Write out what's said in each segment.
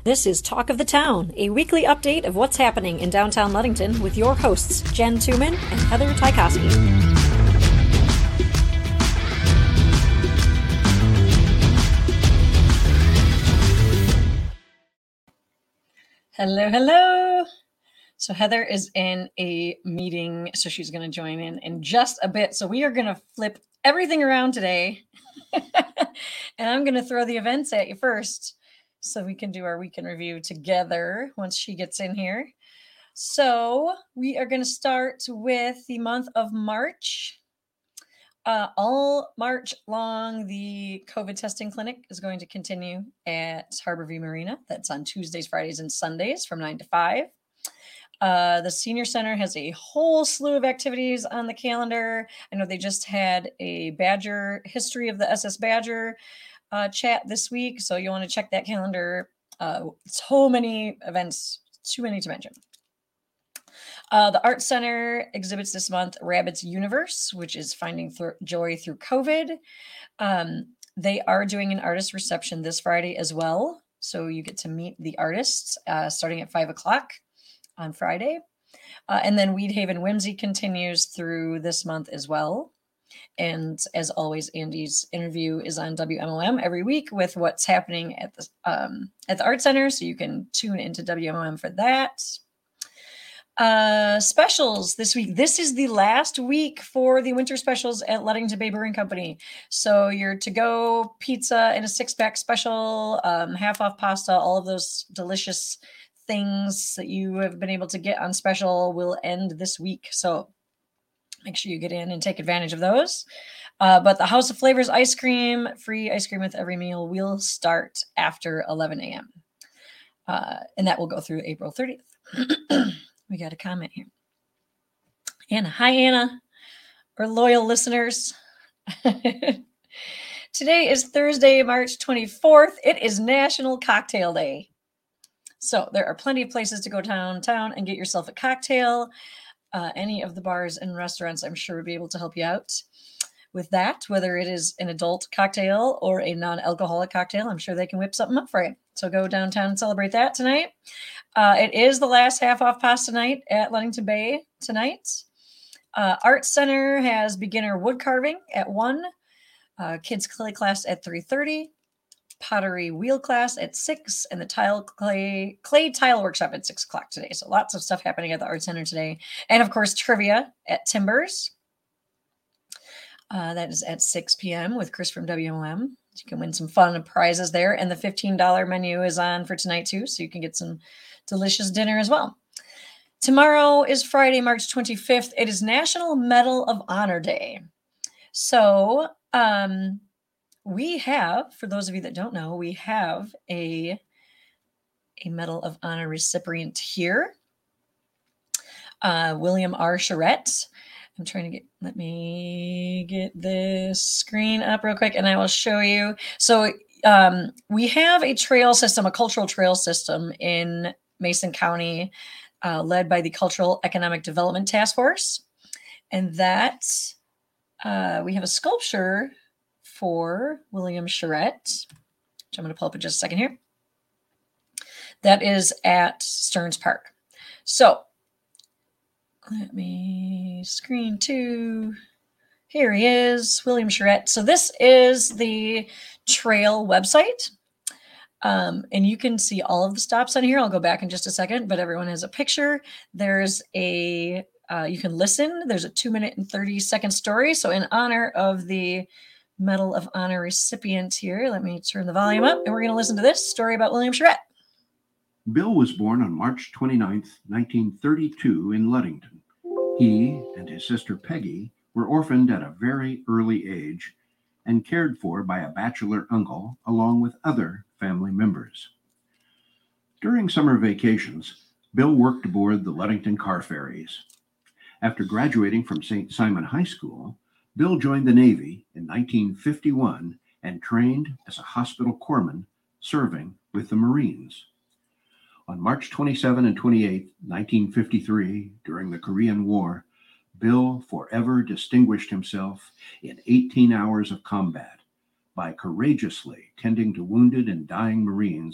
This is Talk of the Town, a weekly update of what's happening in downtown Ludington with your hosts, Jen Tuman and Heather Tykowski. Hello. So Heather is in a meeting, so she's going to join in just a bit. So we are going to flip everything around today, and I'm going to throw the events at you first so we can do our weekend review together once she gets in here. So we are going to start with the month of March. All March long, the COVID testing clinic is going to continue at Harborview Marina. That's on Tuesdays, Fridays, and Sundays from 9 to 5. The Senior Center has a whole slew of activities on the calendar. I know they just had a Badger history of the SS Badger chat this week, so you want to check that calendar. So many events, too many to mention. The Art Center exhibits this month Rabbit's Universe, which is finding joy through COVID. They are doing an artist reception this Friday as well, so you get to meet the artists starting at 5 o'clock on Friday. And then Weedhaven Whimsy continues through this month as well. And as always, Andy's interview is on WMOM every week with what's happening at the Art Center, so you can tune into WMOM for that. Specials this week. This is the last week for the winter specials at Ludington Bay Brewing Company. So your to-go pizza and a 6-pack special, half-off pasta, all of those delicious things that you have been able to get on special will end this week. So make sure you get in and take advantage of those. But the House of Flavors ice cream, free ice cream with every meal, will start after 11 a.m. And that will go through April 30th. We got a comment here. Anna. Hi, Anna. Our loyal listeners. Today is Thursday, March 24th. It is National Cocktail Day. So there are plenty of places to go downtown and get yourself a cocktail. Any of the bars and restaurants, I'm sure, would be able to help you out with that, whether it is an adult cocktail or a non-alcoholic cocktail. I'm sure they can whip something up for you. So go downtown and celebrate that tonight. It is the last half-off pasta night at Ludington Bay tonight. Art Center has beginner wood carving at 1, kids clay class at 3:30, pottery wheel class at 6, and the clay tile workshop at 6 o'clock today. So lots of stuff happening at the Art Center today. And of course, trivia at Timbers. That is at 6 p.m. with Chris from WMOM. You can win some fun prizes there. And the $15 menu is on for tonight too, so you can get some delicious dinner as well. Tomorrow is Friday, March 25th. It is National Medal of Honor Day. So we have, for those of you that don't know, we have a Medal of Honor recipient here. William R. Charette. I'm trying to let me get this screen up real quick and I will show you. So we have a trail system, a cultural trail system in Mason County, led by the Cultural Economic Development Task Force. And that we have a sculpture for William Charette, which I'm going to pull up in just a second here. That is at Stearns Park. So let me screen to, here he is, William Charette. So this is the trail website. And you can see all of the stops on here. I'll go back in just a second, but everyone has a picture. There's you can listen. There's a 2-minute and 30-second story. So in honor of the Medal of Honor recipient here, let me turn the volume up and we're going to listen to this story about William Charette. Bill was born on March 29th, 1932 in Ludington. He and his sister Peggy were orphaned at a very early age and cared for by a bachelor uncle along with other family members. During summer vacations, Bill worked aboard the Ludington car ferries. After graduating from St. Simon High School, Bill joined the Navy in 1951 and trained as a hospital corpsman serving with the Marines. On March 27 and 28, 1953, during the Korean War, Bill forever distinguished himself in 18 hours of combat by courageously tending to wounded and dying Marines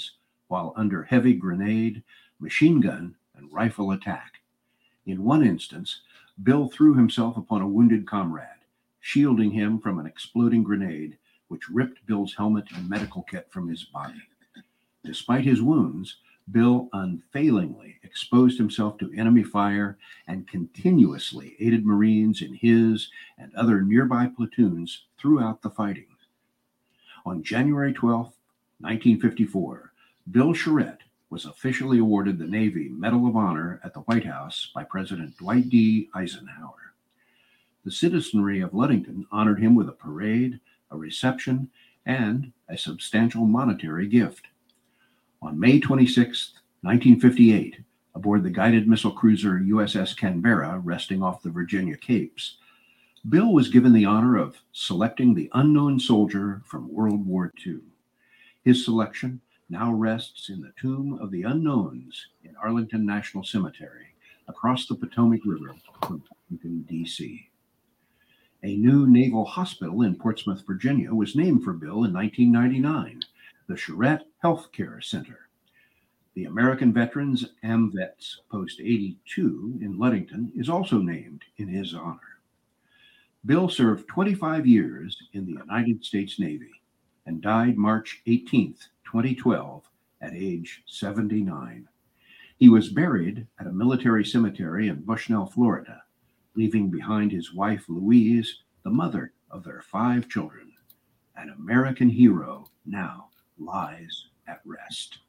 while under heavy grenade, machine gun, and rifle attack. In one instance, Bill threw himself upon a wounded comrade, shielding him from an exploding grenade, which ripped Bill's helmet and medical kit from his body. Despite his wounds, Bill unfailingly exposed himself to enemy fire and continuously aided Marines in his and other nearby platoons throughout the fighting. On January 12, 1954, Bill Charette was officially awarded the Navy Medal of Honor at the White House by President Dwight D. Eisenhower. The citizenry of Ludington honored him with a parade, a reception, and a substantial monetary gift. On May 26, 1958, aboard the guided missile cruiser USS Canberra resting off the Virginia Capes, Bill was given the honor of selecting the unknown soldier from World War II. His selection now rests in the Tomb of the Unknowns in Arlington National Cemetery, across the Potomac River from Washington, D.C. A new naval hospital in Portsmouth, Virginia, was named for Bill in 1999, the Charette Health Care Center. The American Veterans AMVETS Post 82 in Ludington is also named in his honor. Bill served 25 years in the United States Navy and died March 18, 2012, at age 79. He was buried at a military cemetery in Bushnell, Florida, leaving behind his wife, Louise, the mother of their 5 children. An American hero now lies at rest.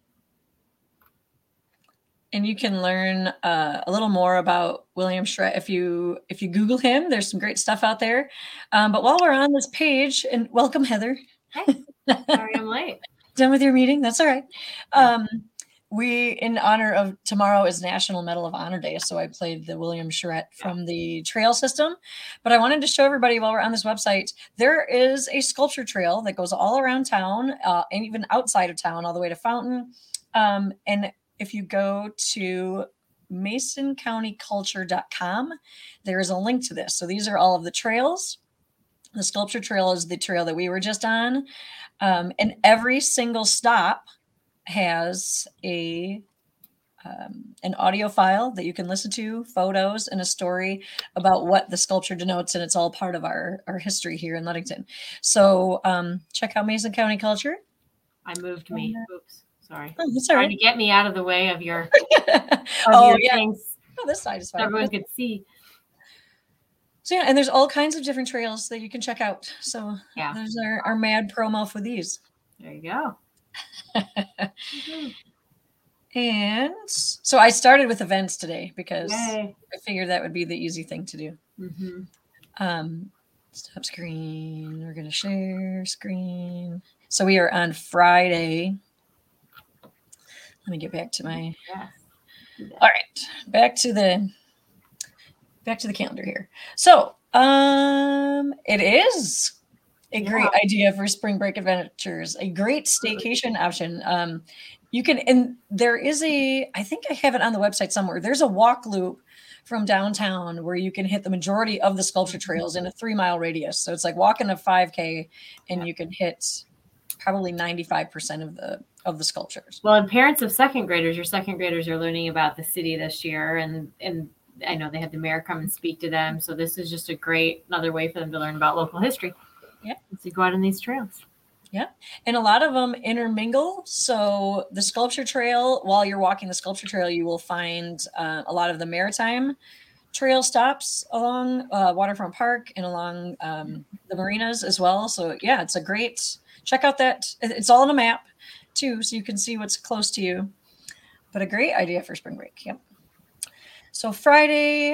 And you can learn a little more about William Charette if you Google him. There's some great stuff out there. But while we're on this page, and welcome, Heather. Hi. Sorry I'm late. Done with your meeting? That's all right. We, in honor of tomorrow, is National Medal of Honor Day, so I played the William Charette from the trail system. But I wanted to show everybody while we're on this website, there is a sculpture trail that goes all around town and even outside of town, all the way to Fountain. And if you go to masoncountyculture.com, there is a link to this. So these are all of the trails. The sculpture trail is the trail that we were just on. And every single stop has an audio file that you can listen to, photos, and a story about what the sculpture denotes. And it's all part of our history here in Ludington. So check out Mason County Culture. I moved me. Oops. Sorry. Oh, that's all right. Trying to get me out of the way of your, things. Oh, this side is fine. Everyone could see. So yeah, and there's all kinds of different trails that you can check out. So yeah, there's our mad promo for these. There you go. And so I started with events today because Yay. I figured that would be the easy thing to do. Mm-hmm. Stop screen. We're going to share screen. So we are on Friday. Let me get back to my. Yeah. All right, back to the calendar here. So it is a great idea for spring break adventures. A great staycation option. You can, and there is I think I have it on the website somewhere. There's a walk loop from downtown where you can hit the majority of the sculpture trails in a 3-mile radius. So it's like walking a 5K, and you can hit probably 95% of the sculptures. Well, and parents of second graders, your second graders are learning about the city this year, and I know they had the mayor come and speak to them. So this is just another way for them to learn about local history. Yeah. To go out on these trails. Yeah. And a lot of them intermingle. So the sculpture trail, while you're walking the sculpture trail, you will find a lot of the maritime trail stops along Waterfront Park and along the marinas as well. So yeah, it's a great, check out that. It's all on a map too, so you can see what's close to you. But a great idea for spring break. Yep. So Friday,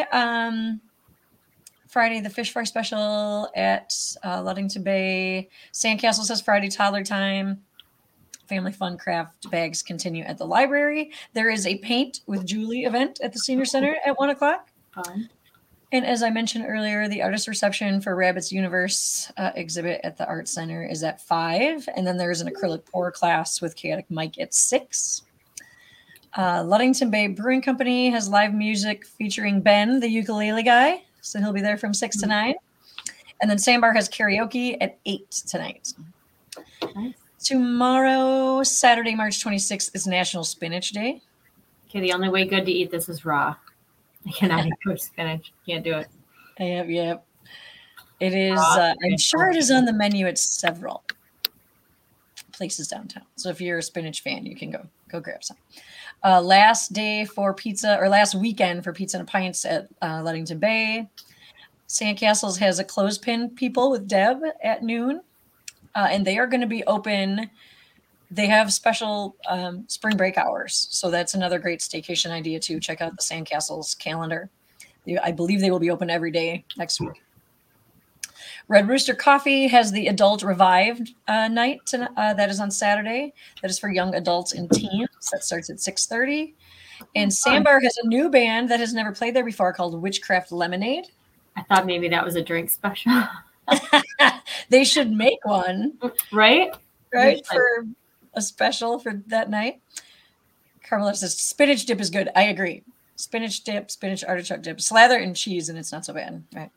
the fish fry special at Ludington Bay. Sandcastle says Friday toddler time. Family fun craft bags continue at the library. There is a paint with Julie event at the senior center at 1:00. Fun. And as I mentioned earlier, the artist reception for Rabbit's Universe exhibit at the Art Center is at 5. And then there's an acrylic pour class with Chaotic Mike at 6. Ludington Bay Brewing Company has live music featuring Ben, the ukulele guy. So he'll be there from 6 to 9. And then Sandbar has karaoke at 8 tonight. Nice. Tomorrow, Saturday, March 26th, is National Spinach Day. Okay, the only way good to eat this is raw. I cannot eat cooked spinach. Can't do it. Yep. It is. Raw, I'm sure it is on the menu at several places downtown. So if you're a spinach fan, you can go grab some. Last day for pizza, or last weekend for Pizza and Pints at Ludington Bay. Sandcastles has a clothespin people with Deb at noon, and they are going to be open. They have special spring break hours, so that's another great staycation idea too. Check out the Sandcastles calendar. I believe they will be open every day next week. Red Rooster Coffee has the Adult Revived night that is on Saturday. That is for young adults and teens. That starts at 6:30. And Sandbar has a new band that has never played there before called Witchcraft Lemonade. I thought maybe that was a drink special. They should make one. Right? For a special for that night. Carmelita says spinach dip is good. I agree. Spinach dip, spinach artichoke dip, slather in cheese, and it's not so bad. Right.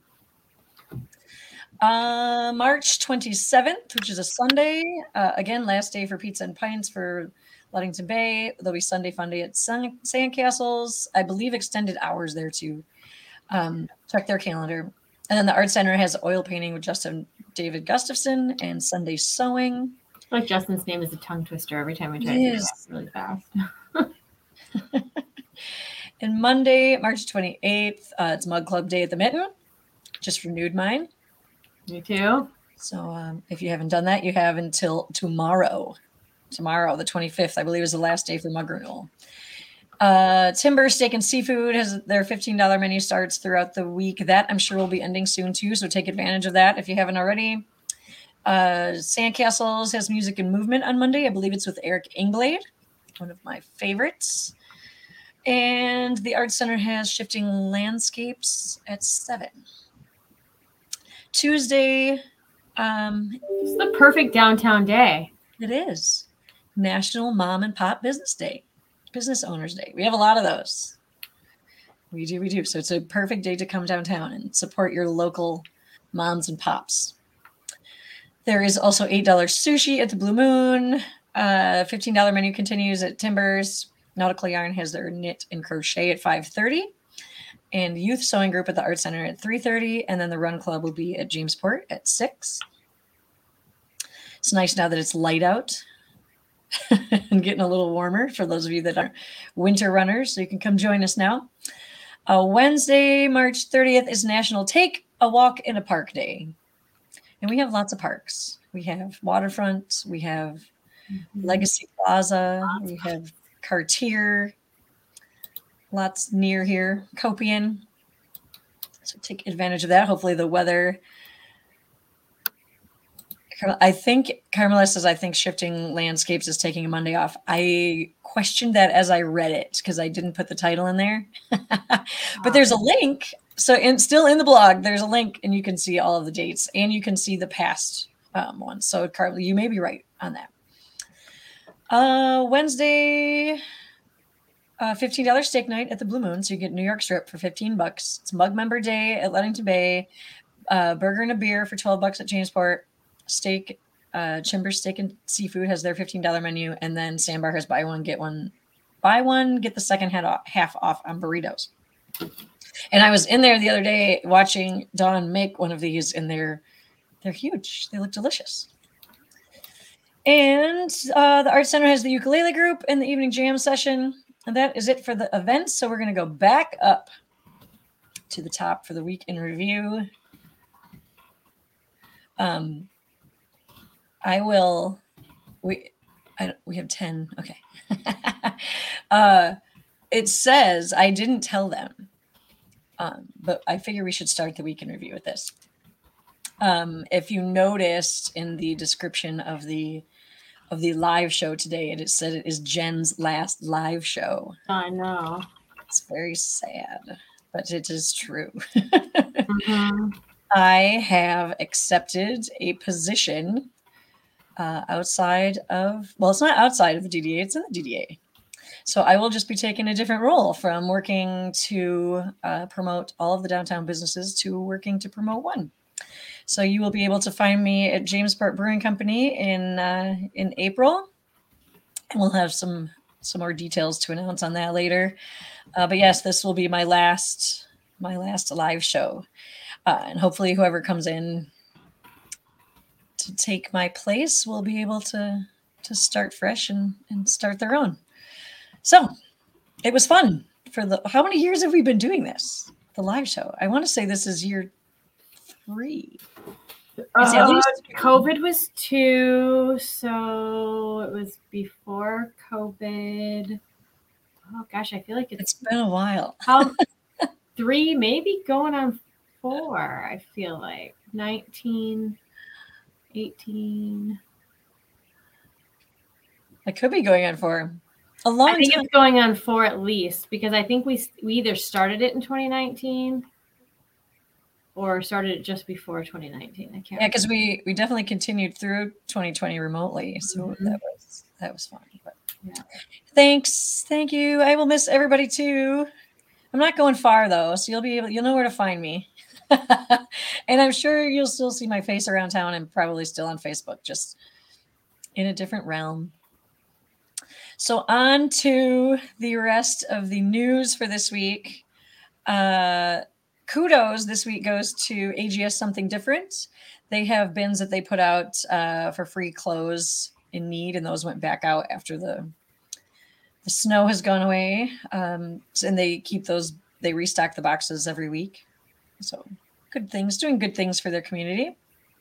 March 27th, which is a Sunday. Again, last day for Pizza and Pints for Ludington Bay. There'll be Sunday fun day at Sandcastles. I believe extended hours there too. Check their calendar. And then the Art Center has oil painting with Justin David Gustafson and Sunday sewing. Like Justin's name is a tongue twister every time I try to do that really fast. And Monday, March 28th, it's Mug Club Day at the Mitten. Just renewed mine. Me too. So if you haven't done that, you have until tomorrow. Tomorrow, the 25th, I believe, is the last day for mug renewal. Timber Steak and Seafood has their $15 menu starts throughout the week. That I'm sure will be ending soon too, so take advantage of that if you haven't already. Sandcastles has Music and Movement on Monday. I believe it's with Eric Inglade, one of my favorites. And the Art Center has Shifting Landscapes at 7. Tuesday. It's the perfect downtown day. It is National Mom and Pop Business Day, Business Owners Day. We have a lot of those. We do. So it's a perfect day to come downtown and support your local moms and pops. There is also $8 sushi at the Blue Moon. $15 menu continues at Timbers. Nautical Yarn has their knit and crochet at 5:30. And Youth Sewing Group at the Art Center at 3:30. And then the Run Club will be at Jamesport at 6. It's nice now that it's light out and getting a little warmer for those of you that are winter runners. So you can come join us now. Wednesday, March 30th is National Take a Walk in a Park Day. And we have lots of parks. We have Waterfront. We have Legacy Plaza. We have Cartier. Lots near here. Copian. So take advantage of that. Hopefully the weather. I think Carmela says, I think Shifting Landscapes is taking a Monday off. I questioned that as I read it because I didn't put the title in there. But there's a link. So still in the blog, there's a link and you can see all of the dates and you can see the past ones. So Carly, you may be right on that. Wednesday, $15 steak night at the Blue Moon. So you get New York strip for $15. It's Mug Member Day at Ludington Bay. Burger and a beer for $12 at Jamesport. Steak, Timber Steak and Seafood has their $15 menu. And then Sandbar has buy one, get the second half off on burritos. And I was in there the other day watching Dawn make one of these, and they're huge. They look delicious. And the Art Center has the ukulele group and the evening jam session. And that is it for the events. So we're going to go back up to the top for the week in review. We have 10. Okay. It says, I didn't tell them. But I figure we should start the week in review with this. If you noticed in the description of the live show today, it said it is Jen's last live show. I know. It's very sad, but it is true. Mm-hmm. I have accepted a position outside of, well, it's not outside of the DDA, it's in the DDA. So I will just be taking a different role from working to promote all of the downtown businesses to working to promote one. So you will be able to find me at Jamesport Brewing Company in April, and we'll have some more details to announce on that later. But yes, this will be my last live show, and hopefully whoever comes in to take my place will be able to start fresh and start their own. So it was fun. How many years have we been doing this? The live show. I want to say this is year 3. COVID was 2, so it was before COVID. Oh gosh, I feel like it's been a while. 3, maybe going on 4. I feel like 19, 18. It could be going on 4. A long time. I think it's going on 4 at least, because I think we either started it in 2019 or started it just before 2019. I can't. Yeah, because we definitely continued through 2020 remotely, so that was fun. But yeah. Thanks, thank you. I will miss everybody too. I'm not going far though, so you'll know where to find me. And I'm sure you'll still see my face around town and probably still on Facebook, just in a different realm. So on to the rest of the news for this week. Kudos this week goes to AGS Something Different. They have bins that they put out for free clothes in need, and those went back out after the snow has gone away. And they keep those, they restock the boxes every week. So good things, doing good things for their community.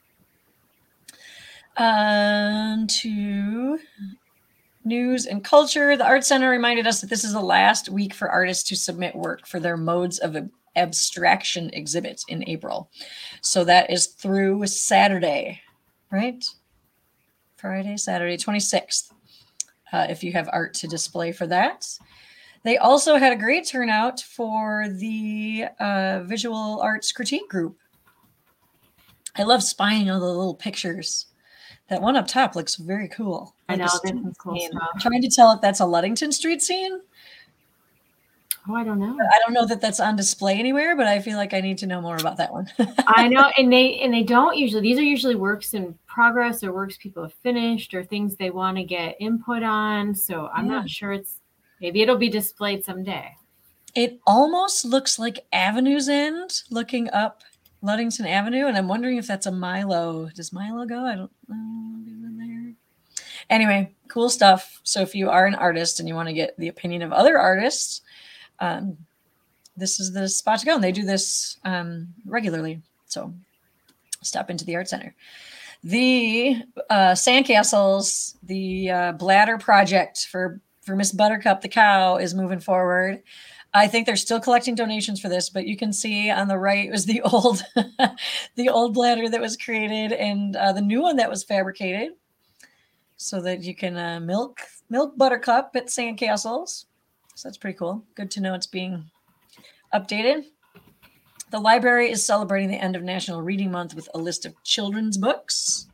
To news and culture, the Art Center reminded us that this is the last week for artists to submit work for their modes of abstraction exhibits in April. So that is through Saturday, right? Friday, Saturday, 26th, if you have art to display for that. They also had a great turnout for the visual arts critique group. I love spying all the little pictures. That one up top looks very cool. I know, this is cool stuff. I'm trying to tell if that's a Ludington Street scene. Oh, I don't know. I don't know that that's on display anywhere, but I feel like I need to know more about that one. I know, and they don't usually. These are usually works in progress or works people have finished or things they want to get input on. So I'm not sure maybe it'll be displayed someday. It almost looks like Avenue's End, looking up Ludington Avenue, and I'm wondering if that's a Milo. Does Milo go? I don't know. Anyway, cool stuff. So if you are an artist and you want to get the opinion of other artists, this is the spot to go. And they do this regularly. So stop into the Art Center. The Sandcastles, the bladder project for Miss Buttercup the cow is moving forward. I think they're still collecting donations for this, but you can see on the right was the old the old bladder that was created and the new one that was fabricated so that you can milk Buttercup at Sandcastles. So that's pretty cool. Good to know it's being updated. The library is celebrating the end of National Reading Month with a list of children's books.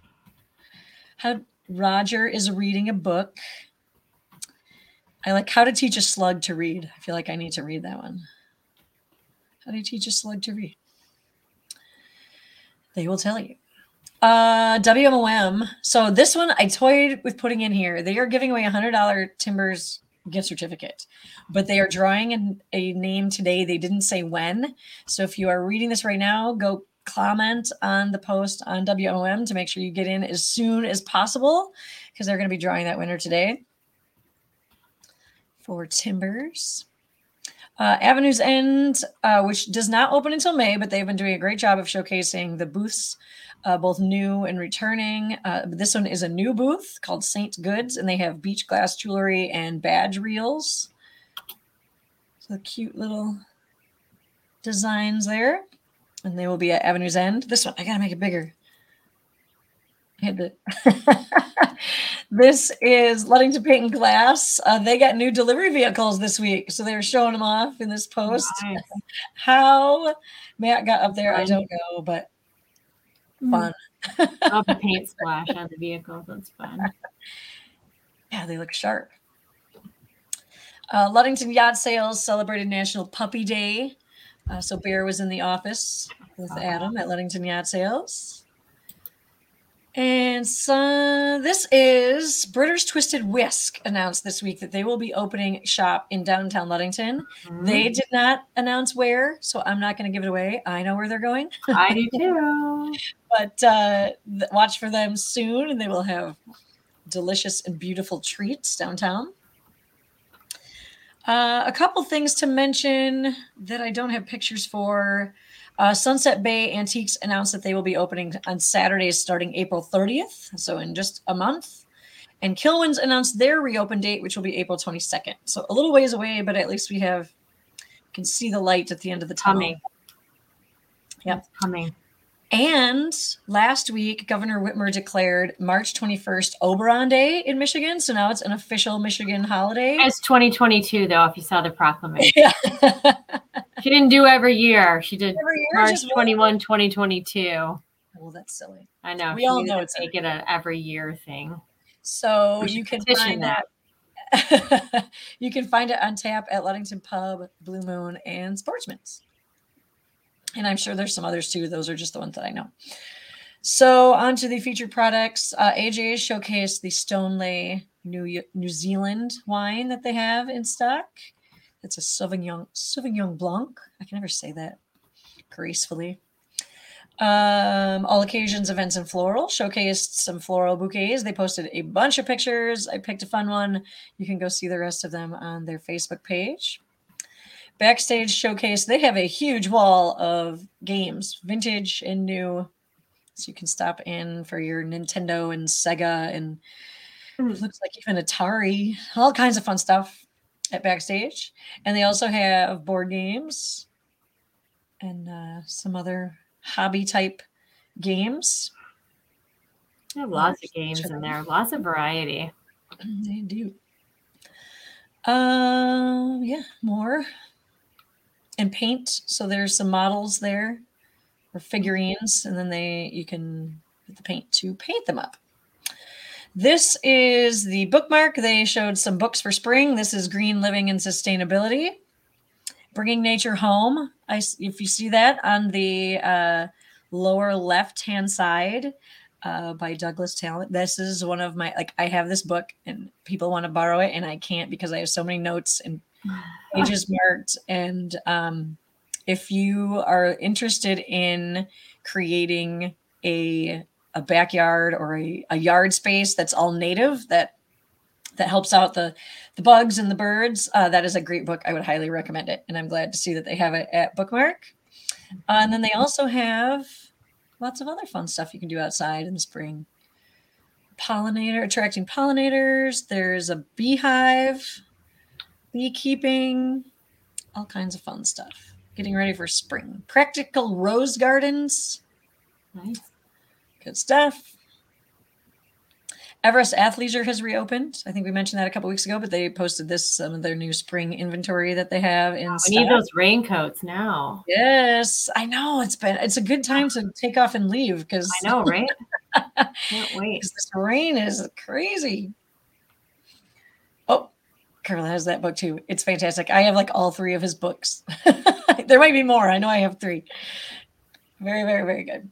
Roger is reading a book. I like How to Teach a Slug to Read. I feel like I need to read that one. How do you teach a slug to read? They will tell you. WMOM. So this one I toyed with putting in here. They are giving away $100 Timbers gift certificate, but they are drawing a name today. They didn't say when. So if you are reading this right now, go comment on the post on WMOM to make sure you get in as soon as possible because they're going to be drawing that winner today. For Timbers. Avenue's End, which does not open until May, but they've been doing a great job of showcasing the booths, both new and returning. This one is a new booth called Saint Goods, and they have beach glass jewelry and badge reels. So cute little designs there. And they will be at Avenue's End. This one, I got to make it bigger. I had to... This is Ludington Paint and Glass. They got new delivery vehicles this week, so they were showing them off in this post. Nice. How Matt got up there, I don't know, but fun. Love the paint splash on the vehicle. That's fun. Yeah, they look sharp. Ludington Yacht Sales celebrated National Puppy Day. So Bear was in the office with Adam at Ludington Yacht Sales. And so this is Britter's Twisted Whisk announced this week that they will be opening shop in downtown Ludington. They did not announce where, so I'm not going to give it away. I know where they're going. I do too. But watch for them soon, and they will have delicious and beautiful treats downtown. A couple things to mention that I don't have pictures for. Sunset Bay Antiques announced that they will be opening on Saturdays starting April 30th, so in just a month. And Kilwins announced their reopen date, which will be April 22nd. So a little ways away, but at least we can see the light at the end of the tunnel. Coming. Yep. Coming. And last week, Governor Whitmer declared March 21st Oberon Day in Michigan. So now it's an official Michigan holiday. It's 2022, though, if you saw the proclamation. Yeah. She didn't do every year. She did Every year, March just 21, 2022. Well, that's silly. I know. We all know it's make it a every year thing. So We should you can petition find that. You can find it on tap at Ludington Pub, Blue Moon, and Sportsman's. And I'm sure there's some others too. Those are just the ones that I know. So on to the featured products. AJ showcased the Stoneleigh New Zealand wine that they have in stock. It's a Sauvignon Blanc. I can never say that gracefully. All occasions, events, and floral showcased some floral bouquets. They posted a bunch of pictures. I picked a fun one. You can go see the rest of them on their Facebook page. Backstage showcase, they have a huge wall of games, vintage and new. So you can stop in for your Nintendo and Sega and it looks like even Atari, all kinds of fun stuff at Backstage. And they also have board games and some other hobby type games. They have lots of games in there, lots of variety. They do. Yeah, more. And paint. So there's some models there or figurines, and then you can get the paint to paint them up. This is the bookmark. They showed some books for spring. This is Green Living and Sustainability. Bringing Nature Home. If you see that on the lower left-hand side by Douglas Talent. This is one of my, I have this book and people want to borrow it and I can't because I have so many notes and pages marked. And if you are interested in creating a backyard or a yard space that's all native, that helps out the bugs and the birds, that is a great book. I would highly recommend it. And I'm glad to see that they have it at Bookmark. And then they also have lots of other fun stuff you can do outside in the spring. Attracting pollinators. There's a beehive, beekeeping, all kinds of fun stuff. Getting ready for spring. Practical rose gardens. Nice. Good stuff. Everest Athleisure has reopened. I think we mentioned that a couple weeks ago, but they posted some of their new spring inventory that they have in stock. We need those raincoats now. Yes, I know. It's a good time to take off and leave because I know, right? Can't wait. This rain is crazy. Oh, Carla has that book too. It's fantastic. I have all three of his books. There might be more. I know I have three. Very, very, very good.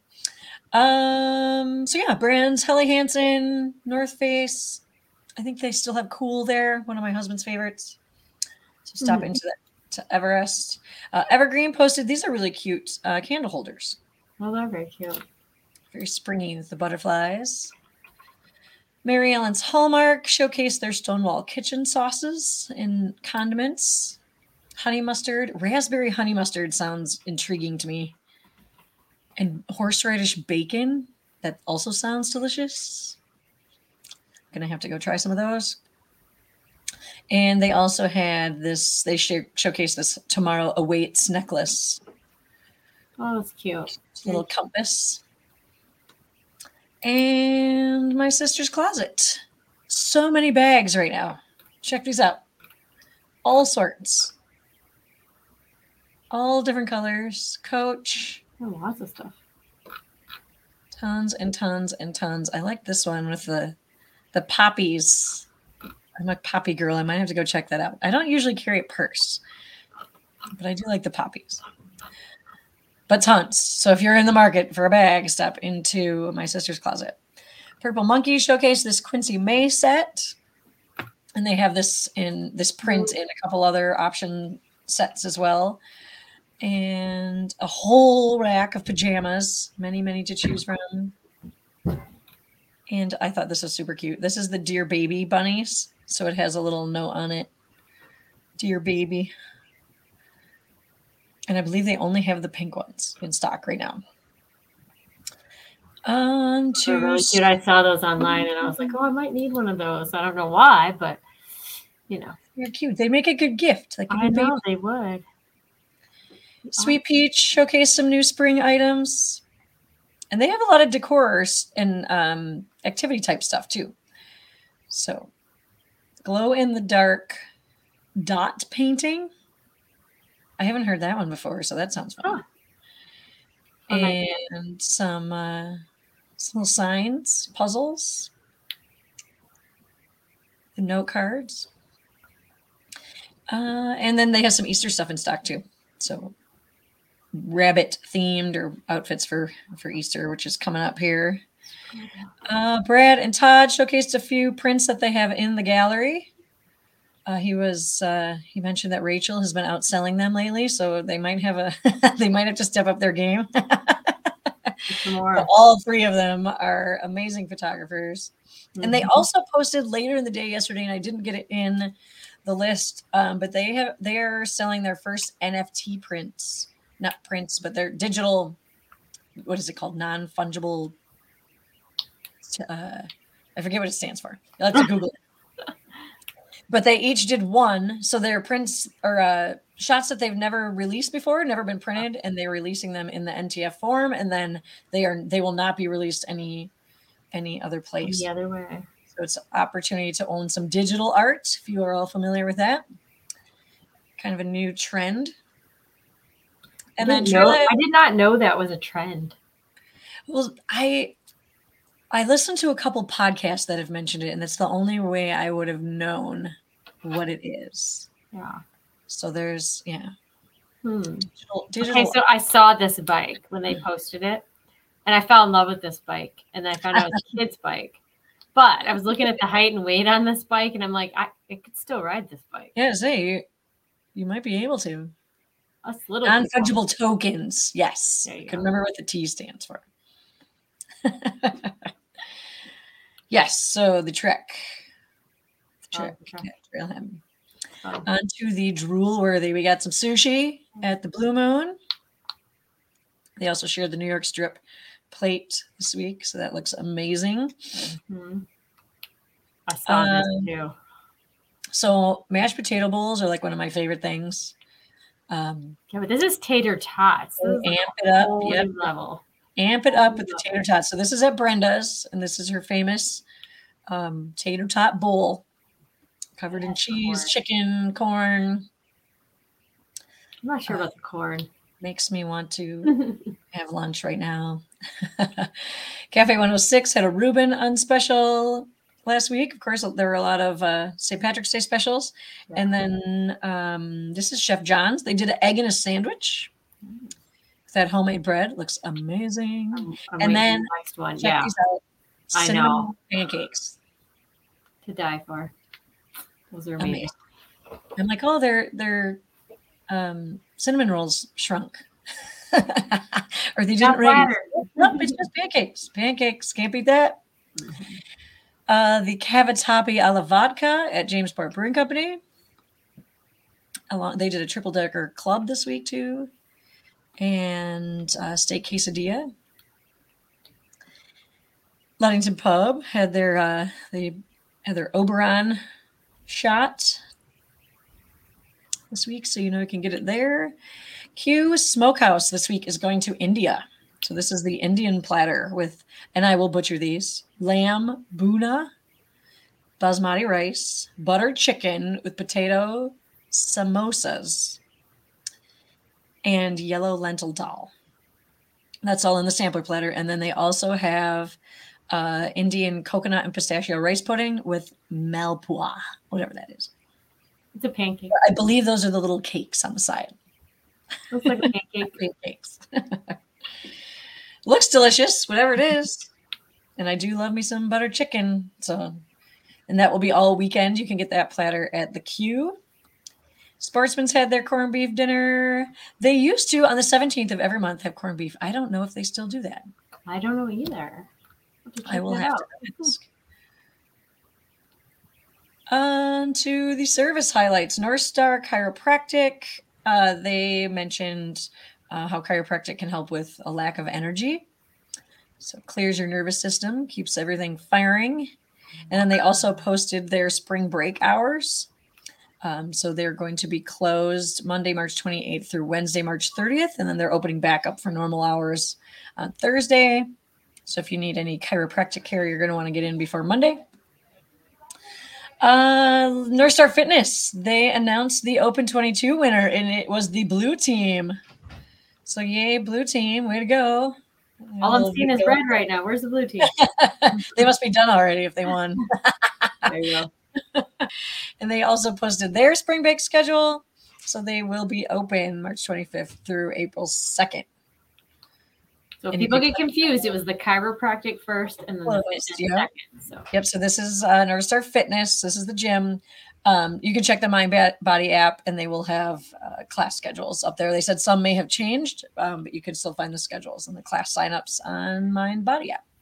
So yeah, brands, Helly Hansen, North Face. I think they still have Cool there, one of my husband's favorites. So stop into that to Everest. Evergreen posted, these are really cute candle holders. Oh, they're very cute. Very springy with the butterflies. Mary Ellen's Hallmark showcased their Stonewall kitchen sauces and condiments. Honey mustard, raspberry honey mustard sounds intriguing to me. And horseradish bacon, that also sounds delicious. Gonna have to go try some of those. And they also had this, they showcased this Tomorrow Awaits necklace. Oh, that's cute. Little compass. And my sister's closet. So many bags right now. Check these out. All sorts. All different colors. Coach. Oh, lots of stuff. Tons and tons and tons. I like this one with the poppies. I'm a poppy girl. I might have to go check that out. I don't usually carry a purse, but I do like the poppies. But tons. So if you're in the market for a bag, step into my sister's closet. Purple Monkey showcased this Quincy May set. And they have this print in a couple other option sets as well. And a whole rack of pajamas, many, many to choose from. And I thought this was super cute. This is the Dear Baby bunnies. So it has a little note on it. Dear Baby. And I believe they only have the pink ones in stock right now. They're really cute. I saw those online and I was like, oh, I might need one of those. I don't know why, but they're cute. They make a good gift. Like I know they would. Sweet Peach showcased some new spring items. And they have a lot of decor and activity type stuff too. So glow in the dark dot painting. I haven't heard that one before, so that sounds fun. Oh. And some little signs, puzzles, the note cards. And then they have some Easter stuff in stock too. So rabbit themed or outfits for Easter, which is coming up here. Brad and Todd showcased a few prints that they have in the gallery. He mentioned that Rachel has been outselling them lately, so they might have to step up their game. But all three of them are amazing photographers. Mm-hmm. And they also posted later in the day yesterday, and I didn't get it in the list, but they are selling their first NFT prints. Not prints, but they're digital, what is it called? Non-fungible. I forget what it stands for. You'll have to Google it. But they each did one. So they're prints or shots that they've never released before, never been printed, and they're releasing them in the NTF form. And then they will not be released any other place. Any other way. So it's an opportunity to own some digital art, if you are all familiar with that. Kind of a new trend. And I did not know that was a trend. Well, I listened to a couple podcasts that have mentioned it, and that's the only way I would have known what it is. Yeah. So there's, digital. Okay, so I saw this bike when they posted it, and I fell in love with this bike, and I found out it was a kid's bike. But I was looking at the height and weight on this bike, and I'm like, I could still ride this bike. Yeah, say you might be able to. Us little non-fungible tokens. Yes. I can remember what the T stands for. Yes. So the Trek. Trailhead. On to the Drool Worthy. We got some sushi at the Blue Moon. They also shared the New York Strip plate this week, so that looks amazing. Mm-hmm. I saw this too. So mashed potato bowls are like one of my favorite things. But this is tater tots. Amp it up. Yep. Level. Amp it up with the tater tots. So this is at Brenda's, and this is her famous tater tot bowl covered in cheese, chicken, corn. I'm not sure about the corn. Makes me want to have lunch right now. Cafe 106 had a Reuben on special last week. Of course, there were a lot of St. Patrick's Day specials. Yeah. And then this is Chef John's. They did an egg in a sandwich. That homemade bread looks amazing. And then next one, check these out. Cinnamon pancakes. To die for. Those are amazing. I'm like, oh, they're cinnamon rolls shrunk. Or they didn't raise. Nope, it's just pancakes. Pancakes, can't beat that. Mm-hmm. The Cavatappi a la vodka at Jamesport Brewing Company. They did a triple decker club this week too, and steak quesadilla. Ludington Pub had their Oberon shot this week, so you can get it there. Q Smokehouse this week is going to India. So this is the Indian platter with, and I will butcher these, lamb bhuna, basmati rice, buttered chicken with potato samosas, and yellow lentil dal. That's all in the sampler platter. And then they also have Indian coconut and pistachio rice pudding with malpua, whatever that is. It's a pancake. I believe those are the little cakes on the side. Looks like a pancake. Pancakes. Looks delicious, whatever it is. And I do love me some butter chicken. So, and that will be all weekend. You can get that platter at the Q. Sportsman's had their corned beef dinner. They used to, on the 17th of every month, have corned beef. I don't know if they still do that. I don't know either. I will have to ask. On to the service highlights. North Star Chiropractic. They mentioned how chiropractic can help with a lack of energy. So it clears your nervous system, keeps everything firing. And then they also posted their spring break hours. So they're going to be closed Monday, March 28th through Wednesday, March 30th. And then they're opening back up for normal hours on Thursday. So if you need any chiropractic care, you're going to want to get in before Monday. North Star Fitness, they announced the Open 22 winner, and it was the blue team. So yay, blue team. Way to go. All I'm seeing is red right now. Where's the blue team? They must be done already if they won. There you go. And they also posted their spring break schedule. So they will be open March 25th through April 2nd. So if people get confused, it was the chiropractic first and then the fitness second. So. Yep. So this is North Star Fitness. This is the gym. You can check the MindBody app, and they will have class schedules up there. They said some may have changed, but you can still find the schedules and the class signups on MindBody app.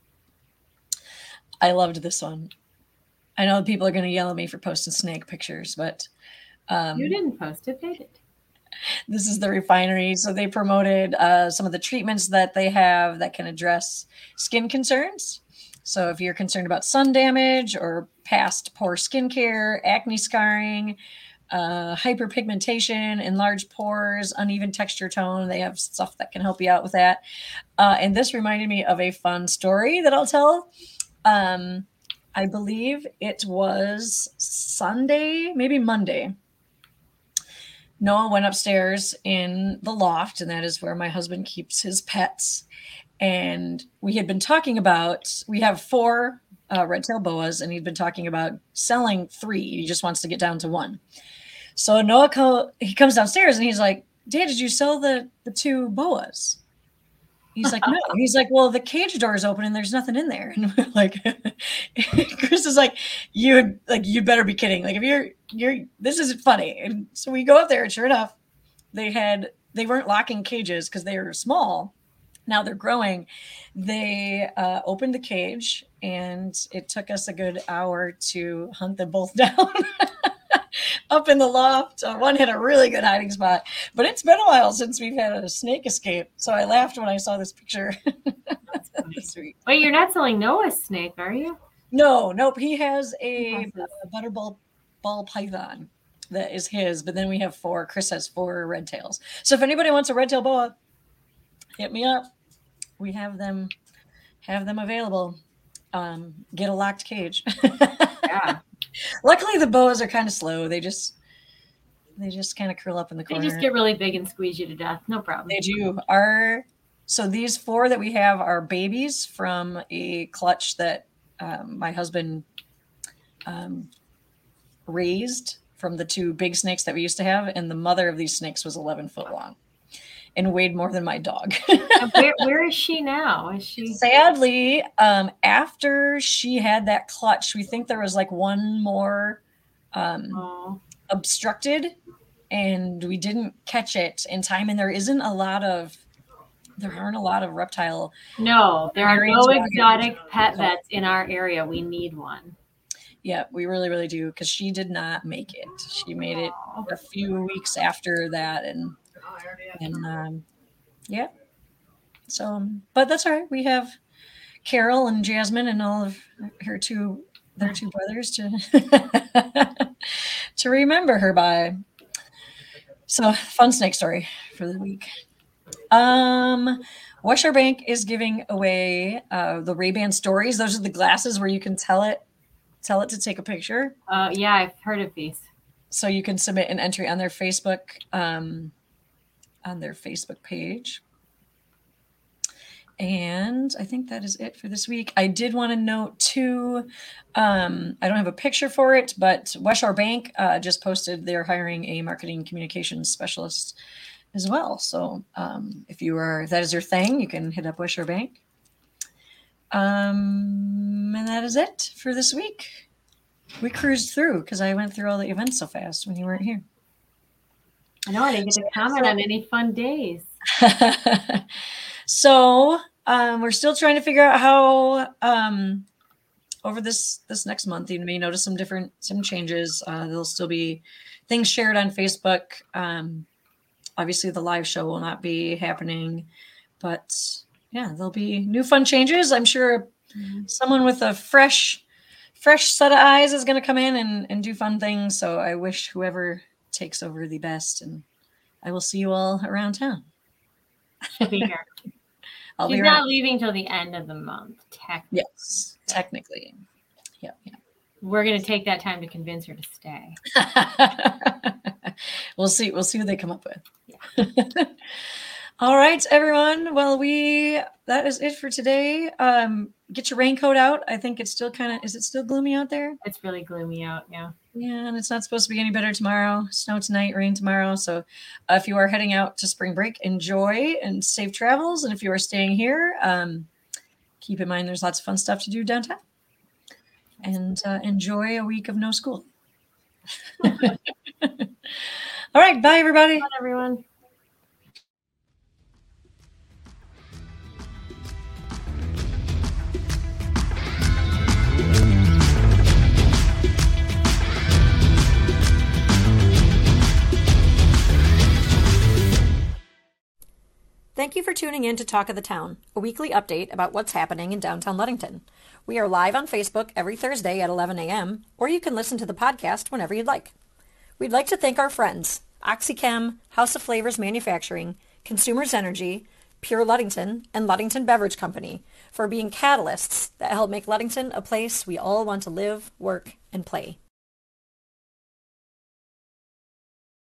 I loved this one. I know people are going to yell at me for posting snake pictures, but you didn't post it, they did. This is the refinery. So they promoted some of the treatments that they have that can address skin concerns. So if you're concerned about sun damage or past poor skincare, acne scarring, hyperpigmentation, enlarged pores, uneven texture tone, they have stuff that can help you out with that. And this reminded me of a fun story that I'll tell. I believe it was Sunday, maybe Monday. Noah went upstairs in the loft, and that is where my husband keeps his pets. And we had been talking about, we have 4 red-tailed boas, and he'd been talking about selling 3. He just wants to get down to 1. So Noah, he comes downstairs, and he's like, Dad, did you sell the 2 boas? He's like, no. He's like, well, the cage door is open and there's nothing in there. And we're like, Chris is like, you'd better be kidding. Like, if this isn't funny. And so we go up there, and sure enough, they weren't locking cages because they were small. Now they're growing. They opened the cage, and it took us a good hour to hunt them both down. Up in the loft. One had a really good hiding spot, but it's been a while since we've had a snake escape. So I laughed when I saw this picture. That's sweet. Wait, you're not selling Noah's snake, are you? No, nope. He has a butterball python that is his, but then we have 4. Chris has 4 red tails. So if anybody wants a red tail boa, hit me up. We have them available. Get a locked cage. Yeah. Luckily, the boas are kind of slow. They just kind of curl up in the corner. They just get really big and squeeze you to death. No problem. They do. So these 4 that we have are babies from a clutch that my husband raised from the 2 big snakes that we used to have. And the mother of these snakes was 11 foot long and weighed more than my dog. Where is she now? Is she sadly, after she had that clutch, we think there was like one more obstructed, and we didn't catch it in time. And there aren't a lot of reptile. No, there are no exotic pet vets in our area. We need one. Yeah, we really, really do, because she did not make it. She made it a few weeks after that, and yeah. So, but that's all right. We have Carol and Jasmine and all of their 2 brothers to remember her by. So, fun snake story for the week. Westshore Bank is giving away the Ray-Ban Stories. Those are the glasses where you can tell it to take a picture. Yeah, I've heard of these. So you can submit an entry on their Facebook page. And I think that is it for this week. I did want to note too, I don't have a picture for it, but Westshore Bank just posted they're hiring a marketing communications specialist as well. So if that is your thing, you can hit up Westshore Bank. And that is it for this week. We cruised through because I went through all the events so fast when you weren't here. I know I didn't get to comment on any fun days. So we're still trying to figure out how over this next month you may notice some changes. There'll still be things shared on Facebook. Obviously the live show will not be happening, but yeah, there'll be new fun changes. I'm sure someone with a fresh set of eyes is going to come in and do fun things. So I wish whoever takes over the best, and I will see you all around town. She'll be here. She's not leaving till the end of the month, technically. Yes, technically. Yeah. We're going to take that time to convince her to stay. We'll see what they come up with. Yeah. All right, everyone. Well, that is it for today. Get your raincoat out. I think it's still is it still gloomy out there? It's really gloomy out, yeah. Yeah, and it's not supposed to be any better tomorrow. Snow tonight, rain tomorrow. So if you are heading out to spring break, enjoy and safe travels. And if you are staying here, keep in mind there's lots of fun stuff to do downtown. And enjoy a week of no school. All right, bye, everybody. Bye, everyone. Thank you for tuning in to Talk of the Town, a weekly update about what's happening in downtown Ludington. We are live on Facebook every Thursday at 11 a.m., or you can listen to the podcast whenever you'd like. We'd like to thank our friends, OxyChem, House of Flavors Manufacturing, Consumers Energy, Pure Ludington, and Ludington Beverage Company for being catalysts that help make Ludington a place we all want to live, work, and play.